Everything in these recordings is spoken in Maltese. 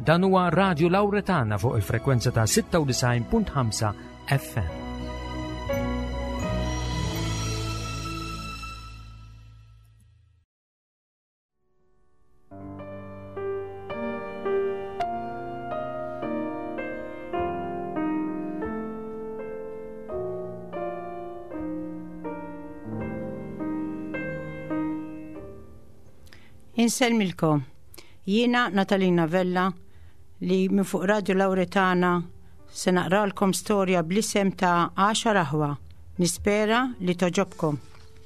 Dan huwa Radio Lawretana fuq il-frekwenza ta' 96.5 FM. Inselmilkom, jiena Natalina Vella li minn fuq Radio Lawretana se naqralkom storja bl-isem ta' 10 raħwa. Nispera li toġobkom.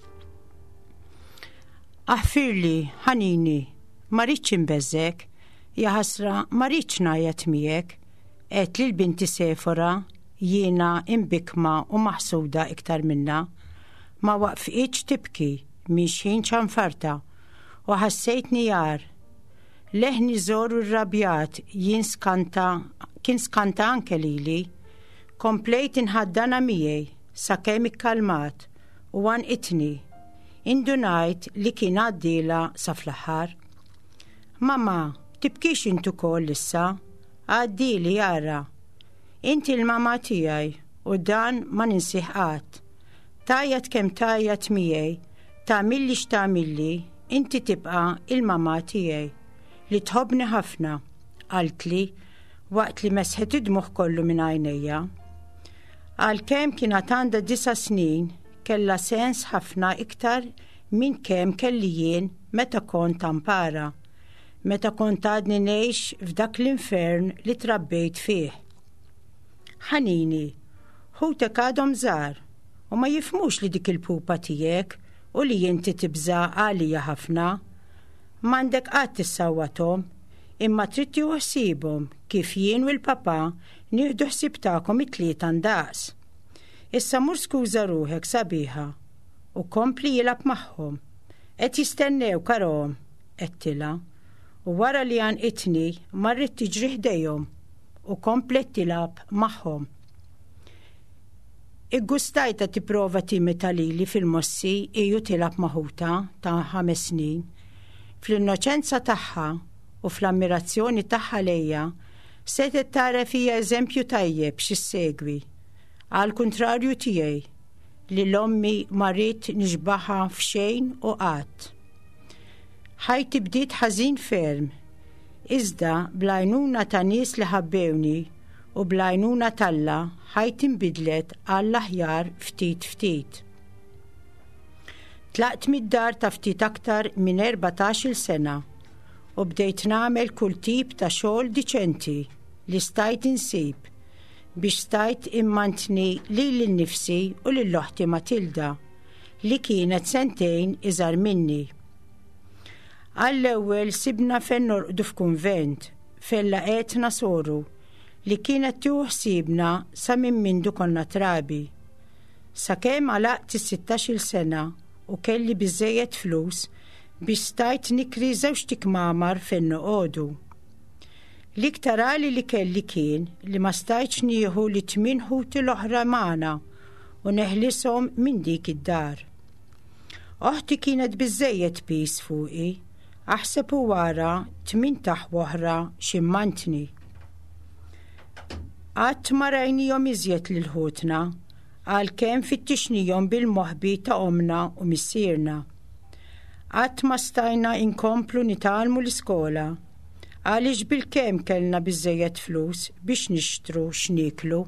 Aħfirli, ħanini, ma rridx inbeżżek, ja ħasra ma rridx ngħajjed miegħek, qed li l-binti Sefora jiena imbikma u maħsuda iktar minna, ma waqfitx tibki miex ħin ċanfarta u ħassejtni jar. Leħni żoru rrabjat kien skanta anke lili, komplejt inħaddana miegħi sakemm ikkalmat u għanqitni. Indunajt li kien għaddila sa fl-aħħar. Mama, tibkix intu kol issa, għaddili jara. Inti l-mama tiegħi u dan ma ninsih qatt. Tajjat kemm tajjat miegħi, tagħmilli x'tagħmilli, inti tibqa' il-mama tiegħi li tħobbni ħafna, qaltli waqt li mesħet id-dmuħ kollu minn għajnejja. Għalkemm kienet għandha 9 snin, kellha sens ħafna iktar minn kemm kelli jien meta kont Tampara, meta kont għadni ngħix f'dak l-infern li trabbejt fih. Ħanini, ħutek għadhom żgħar u ma jifhmux li dik il-pupa tiegħek u li inti tibża għalija ħafna. M'għandek qatt tissawwathom, imma trid tieħu ħsiebhom kif jien u l-papa nieħdu ħsieb tagħkom it-tlieta ndaqs. Issa mur skuża ruħek sabiħa u kompli jilab magħhom. Qed jistennew karahom, qedtilha, u wara li għanqitni marret tiġri ħdejhom u komplet tilab magħhom. Iggustajta tipprova timita lili fil-mossi iju tilab maħuta ta' 5 snin. Fl-innoċenza tagħha u fl-ammirazzjoni tagħha lejja setet tara fija eżempju tajjeb x'issegwi. Għal kuntrarju tiegħi li l-ommi marit nixbaħa f'xejn u qatt. Ħajti bdiet ħażin ferm, iżda bl-għajnuna ta' nies li ħabbewni u bl-għajnuna talla ħajti nbidlet għall-aħjar ftit ftit. Tlaqt mid-dar ta' ftit aktar minn 14 sena u bdejt nagħmel kull tip ta' xogħol diċenti li stajt insib biex stajt immantni lili nnifsi u lill-oħti Matilda li kienet 2 snin iżgħar minni. Għall-ewwel sibna fejn norqdu f'kunvent fejn laqetna soru li kienet tieħu ħsiebna sa minn mindu konna trabi. Sakemm għalaqt is-16 sena u kelli biżżejjed flus biex stajt nikri 2 tikmamar fejn noqogħdu. L-iktar għali li kelli kien li ma stajtx nieħu li 8 ħuti l-oħra magħna u neħlishom minn dik id-dar. Oħti kienet biżżejjed pis fuqi, aħseb u wara 8 taħwa oħra ximmantni. Qatt ma rajnihom iżjed lil ħutna għalkemm fittixnihom bil-moħħbi ta' omna u missierna. Qatt ma stajna inkomplu nitalmu l-iskola għaliex bilkemm kellna biżżejjed flus biex nixtru x'nieklu.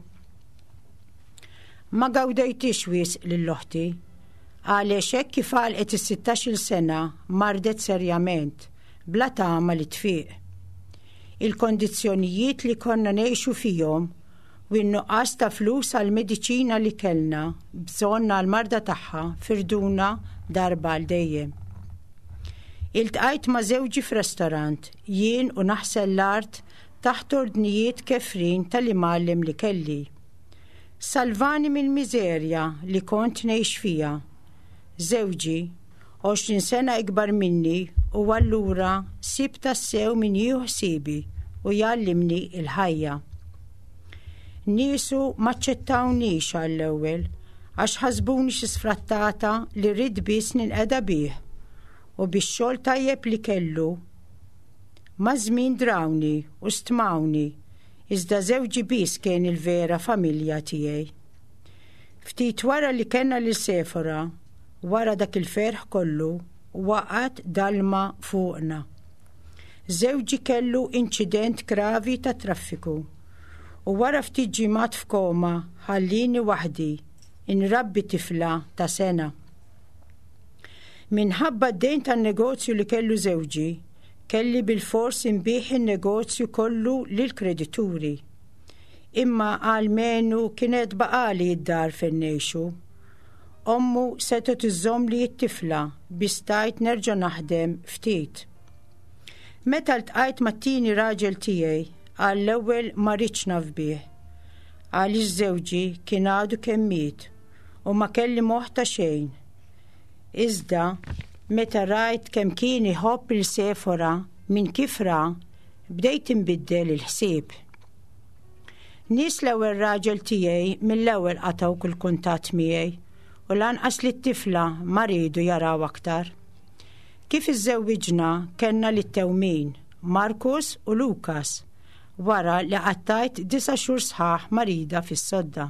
Ma gawdejtix wisq lill-oħti għaliex hekk kif għalqet is-16 sena mardet serjament bla tama li tfiq. Il-kondizzjonijiet li konna ngħixu fihom u n-nuqqas ta' flus għal-mediċina li kellna bżonna għal-marda tagħha firduna darba għal dejjem. Iltqajt ma' żewġi f'restorant jien u naħsel l-art taħt ordnijiet kefrin tal-imgħallem li kelli. Salvani mill-miżerja li kont ngħix fiha. Żewġi 20 sena ikbar minni u allura sib tassew min jieħu ħsiebi u jgħallimni il-ħajja. Niesu maċċettawnix għall-ewwel għax ħasbuni xi sfrattata li rrid biss ninqeda bih u bix-xogħol tajjeb li kellu Ma' żmien drawni u stmawni, iżda żewġi biss kien il-vera familja tiegħi. Ftit wara li kellna lil Sefora, wara dak il-ferħ kollu, waqgħet dalma fuqna. Żewġi kellu inċident gravi ta' traffiku u wara ftit ġimgħat f'koma ħallini waħdi inrabbi tifla ta' sena. Minħabba d-dejn tan-negozju li kellu żewġi, kelli bil-fors inbih in-negozju kollu lill-kredituri. Imma għalmenu kienet baqali id-dar fejn ngħixu. Ommu setet iżżomm li t-tifla biex stajt nerġa' naħdem ftit. Meta ltqajt mat-tieni raġel tiegħi għall-ewwel ma rridx naf bih. Għaliex żewġi kien għadu kemm miet u ma kelli moħħ ta' xejn. Iżda meta rajt kemm kien iħobb il-Sefora minn kif ra, bdejt inbiddel il-ħsieb. Nies l-ewwel raġel tiegħi mill-ewwel qatgħu kull kuntatt miegħi u lanqas li t-tifla ma riedu jaraw aktar. Kif iżżewwiġna kellna lit-tewmin Markus u Lukas wara li qattajt 9 xhur sħaħ marida fis-sodda.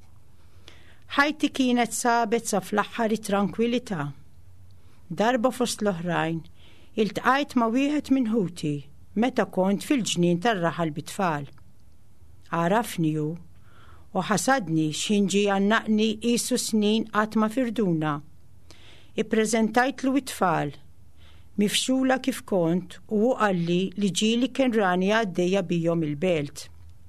Ħajti kienet sabet sa fl-aħħar tranquillità. Darba fost l-oħrajn iltqajt ma' wieħed minn ħuti meta kont fil-ġnien tar-raħal bit-tfal. Għarafni hu u ħasadni x'inġi għannaqni qisu snin qatt ma firduna. Ippreżentajtlu it-tfal mifxula kif kont u hu qalli li ġieli kien rani għaddejja bihom il-belt.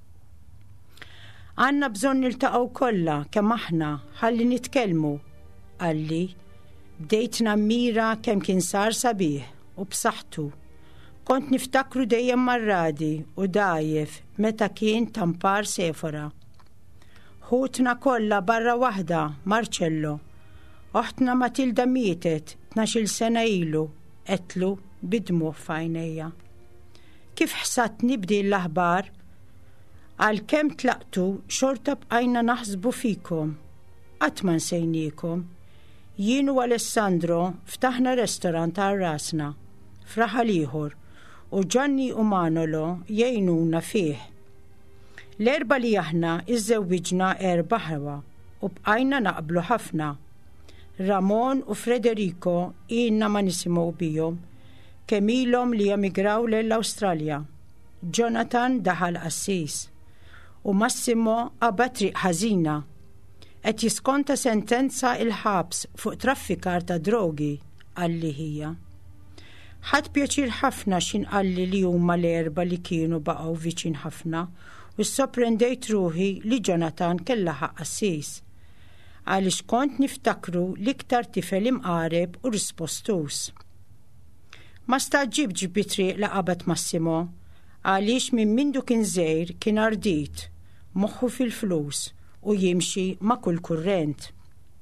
Għandna bżonn niltaqgħu kollha kemm aħna ħalli nitkellmu, qalli. Bdejt nammira kemm kien sar sabiħ u b'saħħtu. Kont niftakru dejjem mar-radi u dajjef meta kien tampar Sefora. Ħutna kollha barra waħda, Marcello. Oħtna Matilda mietet 12 sena ilu, qetlu bidmuh f'għajnejja. Kif ħsatni b'din l-aħbar? Għalkemm tlaqtu xorta bqajna naħsbu fikom. Qatt ma nsejniekom. Jien u Alessandro ftaħna restorant għal rasna f'raħal ieħor u Gianni u Manolo jgħinuna fih. L-erba li aħna iżżewwiġna 4 ħewa u bqajna naqblu ħafna. Ramon u Federico inna ma nisimgħu bihom kemm ilhom li emigraw lill-Awstralja. Jonathan daħal Assis u Massimo qabad triq ħażina qed jiskonta sentenza il-ħabs fuq traffikar ta' drogi għalli hija. Ħadd pjaċir ħafna x'inqalli li huma l-erba li kienu baqgħu viċin ħafna u sorprendejt ruħi li Jonathan kellha ħaq Assis. Għaliex kont niftakru l-iktar tifel imqareb u rispostus. Ma staġġibx bitriq la qabad Massimo għaliex minn mindu kien żgħir kien ardit, moħħu fil-flus u jimxi ma' kull kurrent.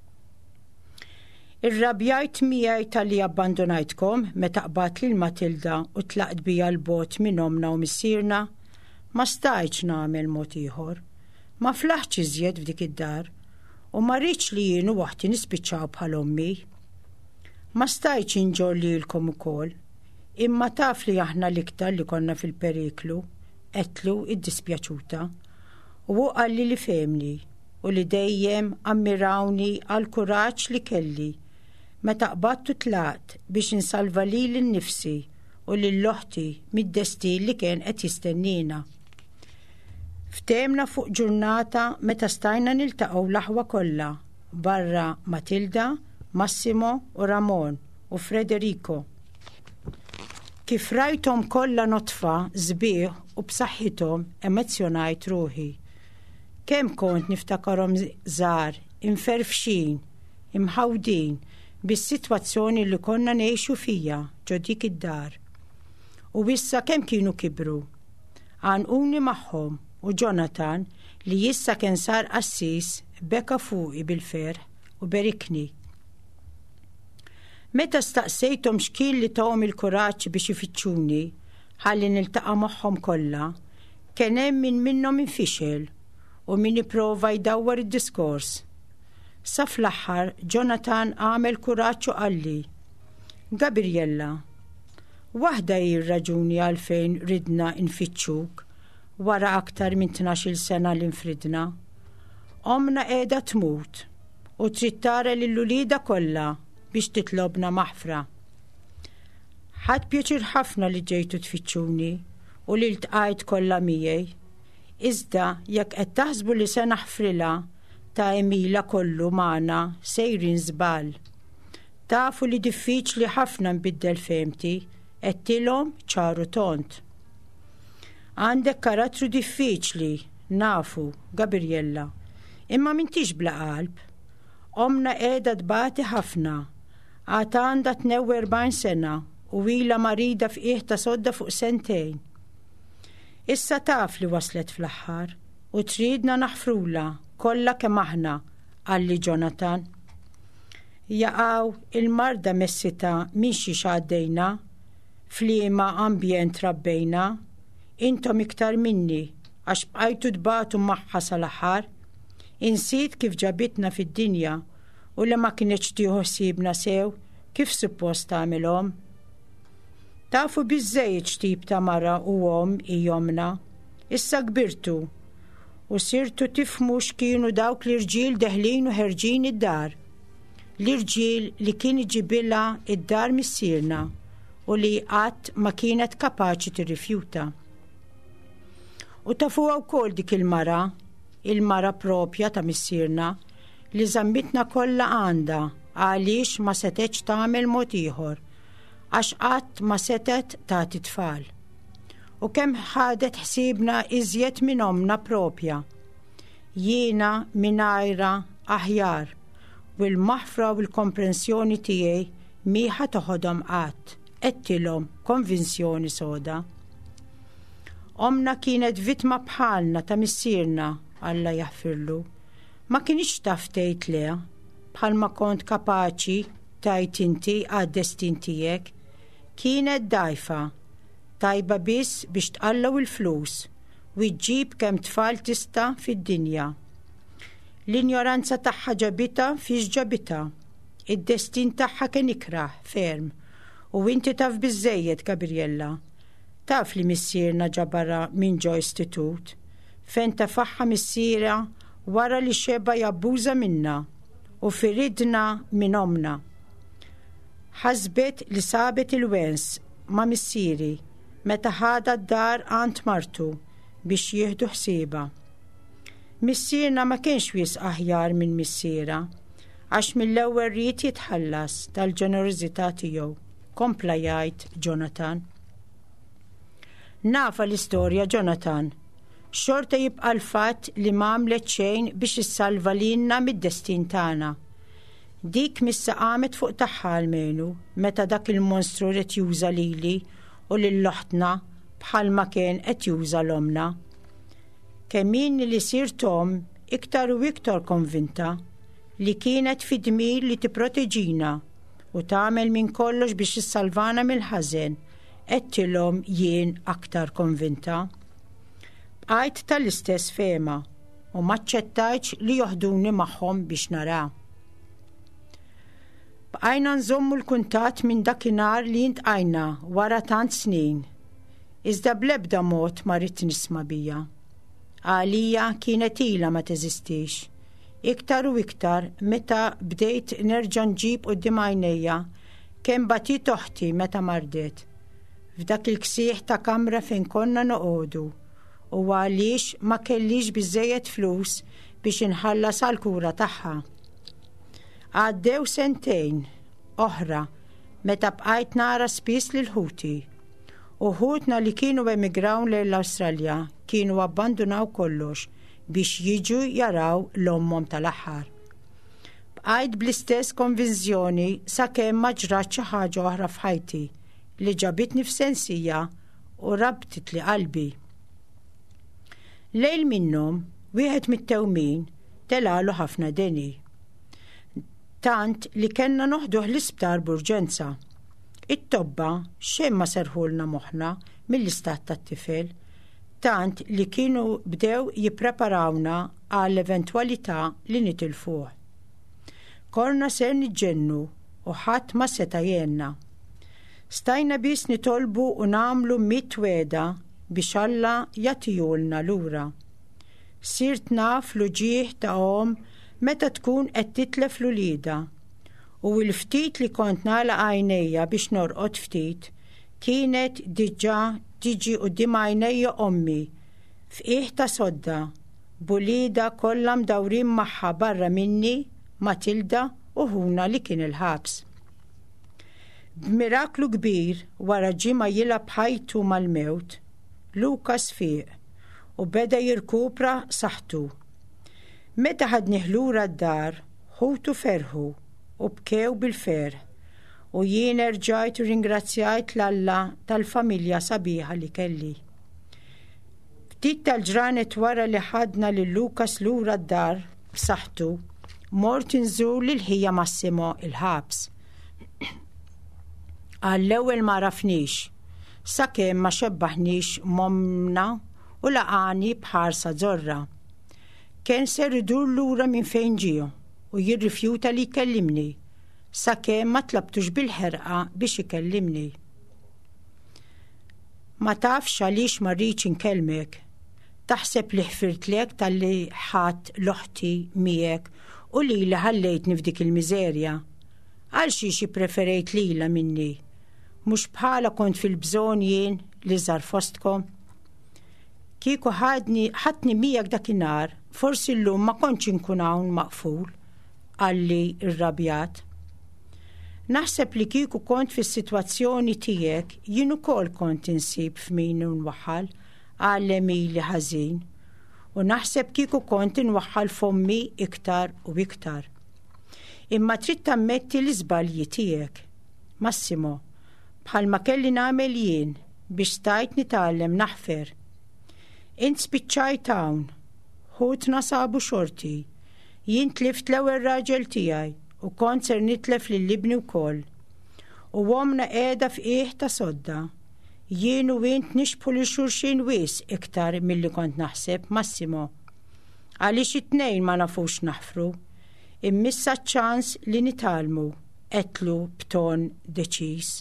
Irrabjajt miegħi tal-li abbandonajtkom meta qbad lil Matilda u tlaqt bija l-bot minn omna u missierna, ma stajtx nagħmel mod ieħor, ma flaħx iżjed f'dik id-dar u ma rridx li jienu waħdi nispiċċaw bħal ommi. Ma stajtx inġor lilkom ukoll, imma taf li aħna l-iktar li konna fil-periklu, qetlu id-dispjaċuta, u hu qalli li femni u li dejjem ammirawni għal kuraġġ li kelli meta qbadtu tlaqt biex insalva lili nnifsi u lill-oħti mid-destin li kien qed jistennina. Ftemna fuq ġurnata meta stajna niltaqgħu l-aħwa kollha barra Matilda, Massimo u Ramon u Federico. Kif rajthom kollha notfa sbieħ u b'saħħithom emozzjonajt ruħi. Kemm kont niftakarhom żgħar, imferfxin, imħawdin bis-sitwazzjoni li konna ngħixu fija ġo dik id-dar. U issa kemm kienu kibru. Għanquni magħhom u Jonathan li issa kien sar Assis beka fuqi bil-ferħ u berikni. Meta staqsejthom x'kien li tawhom il-kuraġġ biex ifittxuni ħalli niltaqa' magħhom kollha, kien hemm min minnhom infixel u min ipprova jdawwar id-diskors. Sa fl-aħħar Jonathan għamel kuraġġ u qalli: Gabriella, Waħda hi r-raġuni għalfejn ridna nfittxuk wara aktar minn 12 sena li nfridna. Omna qiegħda tmut u trid tara lill-ulida kollha biex titlobna maħfra. Ħadd pjaċir ħafna li ġejtu tfittxuni u li ltqajt kollha miegħi. Iżda jekk qed taħsbu li se naħfrilha ta' Emila kollu magħna sejrin żball. Tafu li diffiċli ħafna nbiddel femti, qedtilhom ċaru tont. Għandek karattru diffiċli, nafu, Gabriella, imma m'intix bla qalb. Omna qiegħda tbati ħafna, għad għandha 42 sena u ilha marida f'qiegħ ta' sodda fuq sentejn. Issa taf li waslet fl-aħħar u tridna naħfrula kollha kemm aħna, għalli Jonathan. Jaqgħu il-marda messita minn xi xgħaddejna, f'liema ambjent rabbejna, intom iktar minni għax bqajtu tbatu magħha sal-aħħar. Insit kif ġabitna fid-dinja u li ma kienx tieħu ħsiebna sew kif suppost tagħmilhom. Tafu biżżejjed x'tip ta' mara u hi omna. Issa kbirtu u sirtu tifhmu x'kienu dawk l-irġiel deħlin u ħerġin id-dar. L-irġiel li kien iġibilha id-dar missierna u li qatt ma kienet kapaċi tirrifjuta. U tafuha wkoll dik il-mara propja ta' missierna li żammitna kollha għandha għaliex ma setgħetx tagħmel mod ieħor għax qatt ma setet tagħti tfal. U kemm ħadet ħsiebna iżjed minn omna propja. Jiena mingħajra aħjar u l-maħfra u l-komprensjoni tiegħi mieħa toħodhom qatt, qedtilhom konvinzjoni soda. Omna kienet vittma bħalna ta' missierna, Alla jaħfirlu. Ma kienx taf tgħid le, bħalma kont kapaċi tajt inti għad-destin tiegħek. Kienet dajfa, tajba biss biex tqallaw il-flus u jġib kemm tfal tista' fid-dinja. L-injoranza tagħha ġabita fiex ġabita. Id-destin tagħha kien ikraħ ferm u inti taf biżżejjed, Gabriella. Taf li missierna ġabara minn ġo istitut fejn tafaħħa missiera wara li xeba jabbuża minna u firidna minn omna. Ħasbet li sabet il-wens ma' missieri meta ħada d-dar għand martu biex jieħdu ħsieba. Missierna ma kienx wies aħjar minn missiera għax mill-ewwel rid jitħallas tal-ġenerożità tiegħu, kompla jgħid Jonathan. Nafa l-istorja Jonathan, xorta jibqa' l-fatt li m'għamlet xejn biex issalva lilna mid-destin tagħna. Dik missa qamet fuq tagħha almenu meta dak il-monstru rid juża lili u lill-loħtna bħalma kien qed juża l-omna. Kemm min li sir Tom iktar u iktar konvinta li kienet fi dmir li tipproteġina u tagħmel minn kollox biex issalvana mill-ħażen, qedtilhom jien aktar konvinta. Bqajt tal-istess fema u ma ċċettajtx li joħduni magħhom biex nara. Bqajna nżommu l-kuntatt minn dakinhar li ntqajna wara tant snin. Iżda bl-ebda mod ma rrid nisma' bija. Għalija kienet ilha ma teżistix. Iktar u iktar meta bdejt nerġa' nġib quddiem għajnejja kemm batit oħti meta mardet. F'dak il-ksieħ ta' kamra fejn konna noqogħdu u għaliex ma kellix biżżejjed flus biex inħallas għall-kura tagħha. Għaddew sentejn oħra meta bqajt nara spiss lil ħuti u ħutna li kienu emigraw l-Awstralja kienu abbandunaw kollox biex jiġu jaraw l-ommhom tal-aħħar. Bqajt bl-istess konvinzjoni sakemm ma ġrat xi ħaġa oħra f'ħajti li ġabitni f'sensija u rabtit li qalbi. Lejl minnhom wieħed mit-tewmin telalu ħafna deni. Tant li kellna noħduh l-isptar b'urġenza. It-tobba xejn ma serħulna moħħna mill-istat tat-tifel, tant li kienu bdew jippreparawna għall eventwalità li nitilfuh. Korna ser niġġennu u ħadd ma seta' jenna. Stajna bis nitolbu u namlu 100 weda biex Alla jagħtihulna lura. Sirt naf l-ġieħ ta' meta tkun qed titlef l-ulida u l-ftit li kont nagħlaq għajnejja biex norqod ftit kienet diġà tiġi quddiem għajnejja ommi f'qiegħ ta' sodda b'ulida kollha mdawrin magħha barra minni Matilda u Huna li kien il-ħabs. B'miraklu kbir wara ġimgħa jilgħab ħajtu mal-mewt, Lukas fieq u beda jirkupra saħħtu. Meta ħadnieh lura d-dar, ħutu ferħu u bkew bil-ferħ u jien rġajt u ringrazzjajt l-Alla tal-familja sabiħa li kelli. Ftit tal-ġranet wara li ħadna lil Lukas lura d-dar b'saħħtu, mort inżur lil ħija Massimo il-ħabs. Għall-ewwel ma rafnix, sakemm ma xebbaħnix momna u laqani bħarsa żorra. Kien ser idur lura minn fejn ġie u jirrifjuta li jkellimni, sakemm ma tlabtux bil-ħerqa biex ikellimni. Ma tafx għaliex ma rridx inkellmek, taħseb li ħfirtlek tal-li ħadd l-oħti miegħek u li ħallejtni f'dik il-miżerja. Għal xi preferejt lila minni, mhux bħala kont fil-bżonn jien li żar fostkom. Kieku ħadni miegħek dakinhar, forsi llum ma kontx inkun hawn maqful, għalli irrabjat. Naħseb li kieku kont fis-sitwazzjoni tiegħek jien ukoll kont insib f'min nwaħħal għal Emili ħażin u naħseb kieku kont inwaħħal f'ommi iktar u iktar. Imma trid tammetti l-iżbalji tiegħek. Massimo, bħalma kelli nagħmel jien biex stajt nitgħallem naħfer. Int spiċċajt hawn, ħutna sabu xorti, jien tlift l-ewwel raġel tiegħi u kont ser nitlef lill-ibni wkoll. U omna qiegħda f'qiegħ ta' sodda. Jien u int nixbħu lil xulxin wis iktar milli kont naħseb, Massimo. Għaliex it-tnejn ma nafux naħfru. Immissa ċans li nitalmu, qetlu b'ton deċiż.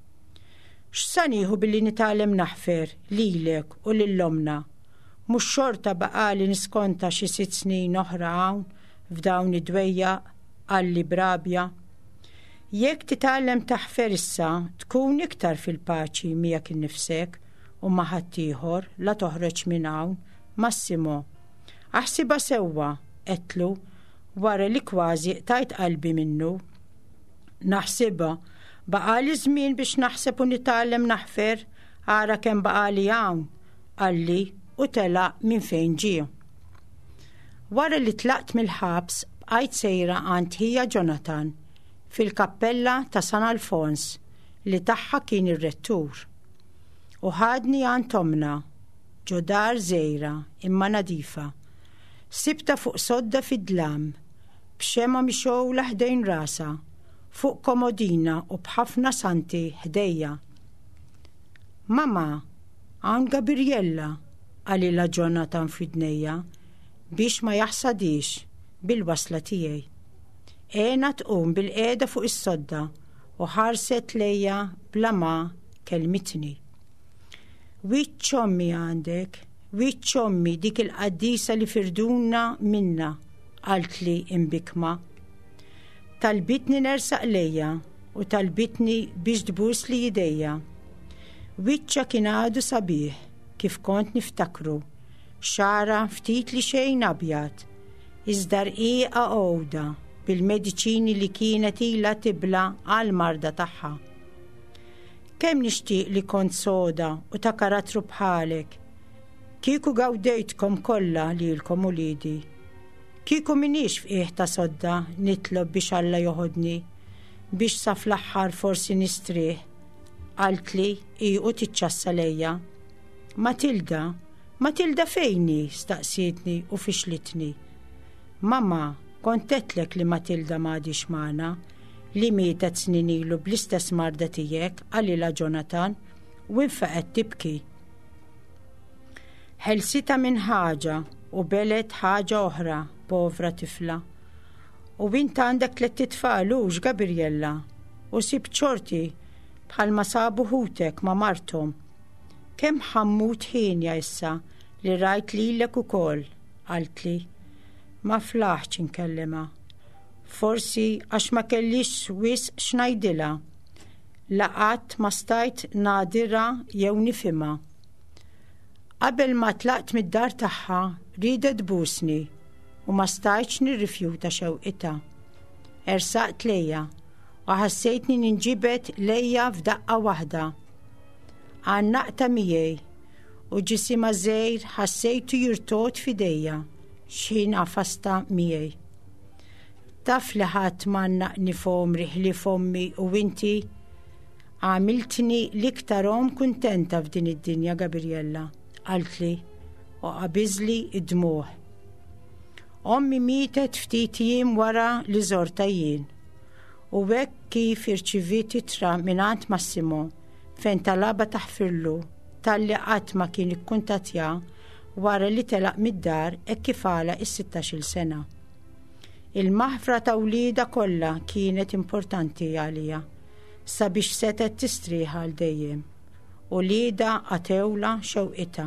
X'sa nieħu billi nitalem naħfer lilek u lill-omna, mhux xorta baqali niskonta xi 6 snin oħra hawn f'dawn id-dwejjaq għalli brabja. Jekk titgħallem taħfer issa tkun iktar fil-paċi miegħek innifsek u ma' ħadd ieħor la toħroġ minn hawn, Massimo. Aħsibha sewwa, qetlu wara li kważi tajt qalbi minnu. Naħsibha baqali żmien biex naħseb u nitgħallem naħfer ara kemm baqali hawn, qalli u telaq minn fejn ġie. Wara li tlaqt mill-ħabs bqajt sejra għand ħija Jonathan fil-kappella ta' San Alfons li tagħha kien ir-rettur. U ħadni għand omna, ġodar żgħira imma nadifa. Sibta fuq sodda fid-dlam, b'xema mixowla ħdejn rasa, fuq komodina u b'ħafna santi ħdejja. Mama, għan Gabriella, għalila Jonathan fidnejja, biex ma jaħsadix bil-wasla tiegħi. Ena tqum bil-qiegħda fuq is-sodda u ħarset lejja bla ma kelmitni. Wiċċ ommi għandek, wiċċ ommi dik il-qaddisa li firduna minna, qalt li imbikma. Talbitni nersaq lejja u talbitni biex tbus li jidejja. Wiċċa kien għadu sabiħ kif kont niftakru, xara ftit li xejn abjad, iżda rqieqa għowda bil-mediċini li kienet ilha tibla għall-marda tagħha. Kemm nixtieq li kont soda u ta' karattru bħalek. Kieku gawdejtkom kollha lilkom uliedi. Kieku minix f'qiegħ ta' sodda nitlob biex Alla joħodni, biex sa fl-aħħar forsi nistrieħ. Qalt li u tiċċassa lejja. Matilda fejni? Staqsietni u fixlitni. Mama, kontetlek li Matilda m'għadix magħna, li mietet snin ilu bl-istess marda tiegħek għalila Jonathan u infaqet tibki. Ħelsita minn ħaġa u belet ħaġa oħra, povra tifla. U bint għandek 3 tfal hux Gabriella u sib ċorti bħalma sabu ħutek ma martom. Kemm ħammut ħinja issa li rajt lilek ukoll, qaltli. Ma flaħx inkellima. Forsi għax ma kellix wis xnajdila. Laqat ma stajt nadira jew nifima. Qabel ma tlaqt mid-dar tagħha ridet busni u ma stajtx nirrifjuta xewqita. Ersaqt lejja u ħassejtni ninġibet lejja f'daqqa waħda. Għannaqta miegħi u ġisima żgħir ħassejtu jirtot f'idejja x'in għafasta miegħi. Taf li ħadd m'għannaqni fom riħli fommi u inti għamiltni l-iktarhom kuntenta f'din id-dinja, Gabriella, qaltli u qabiżli id-dmuħ. Ommi mietet ftit jiem wara li żorta jien u hekk kif irċivit ittra mingħand Massimo fejn talaba taħfirlu talli qatt ma kien ikkuntattja wara li telaq mid-dar hekk kif għala is-16 sena. Il-maħfra ta' wlieda kollha kienet importanti għalija sabiex setet tistrieħ għal dejjem u lieda għatewla xewqita.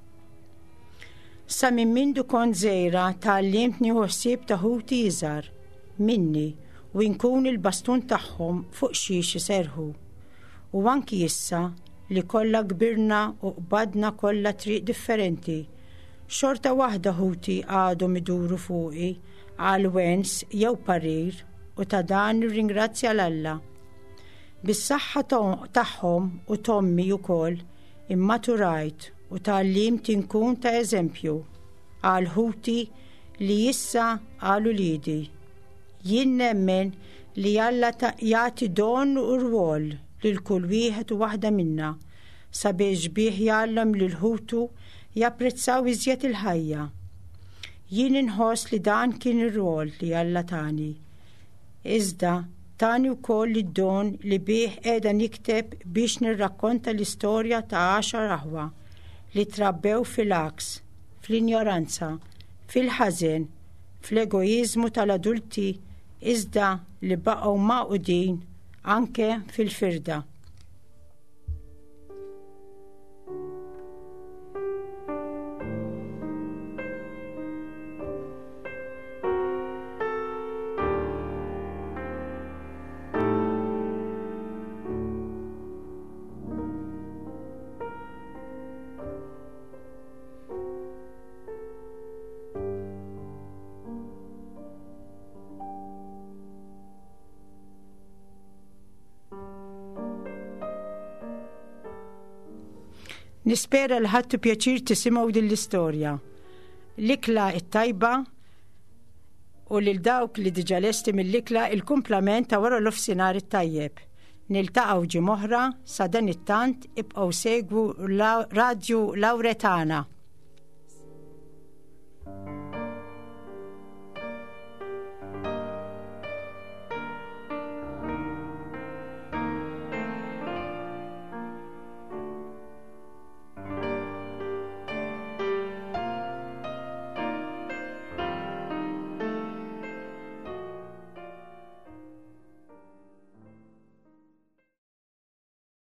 Sa minn mindu kont żgħira tgħallimt nieħu ħsieb ta' ħuti iżgħar minni u nkun il-bastun tagħhom fuq xiex iserħu. U anki issa li kollha kbirna u qbadna kollha triq differenti, xorta waħda ħuti għadhom iduru fuqi għal wens jew parir u ta' dan nirringrazzja l-Alla. Bis-saħħa tagħhom u tommi wkoll immaturajt u tgħallimt inkun ta' eżempju għal ħuti li issa għal uliedi. Jien nemmen li Alla jagħti don u rwol lil kull wieħed u waħda minna sabiex bih jgħallem lil ħutu japprezzaw iżjed il-ħajja. Jien inħoss li dan kien ir-rwol li Alla tani. Iżda tani wkoll id-don li bih qiegħda nikteb biex nirrakkonta l-istorja ta' 10 aħwa li trabbew fil-aks, fl-injoranza, fil-ħażen, fl-egoizmu tal-adulti iżda li baqgħu maqudin anke fil-firda. Nispera li ħadtu pjaċir tisimgħu din l-istorja. L-ikla it-tajba u lil dawk li diġà lesti mill-ikla il-kumplament ta' wara l-ofsinhar it-tajjeb. Niltaqgħu ġimgħa oħra sa dan it-tant ibqgħu segwu Radio Lauretana.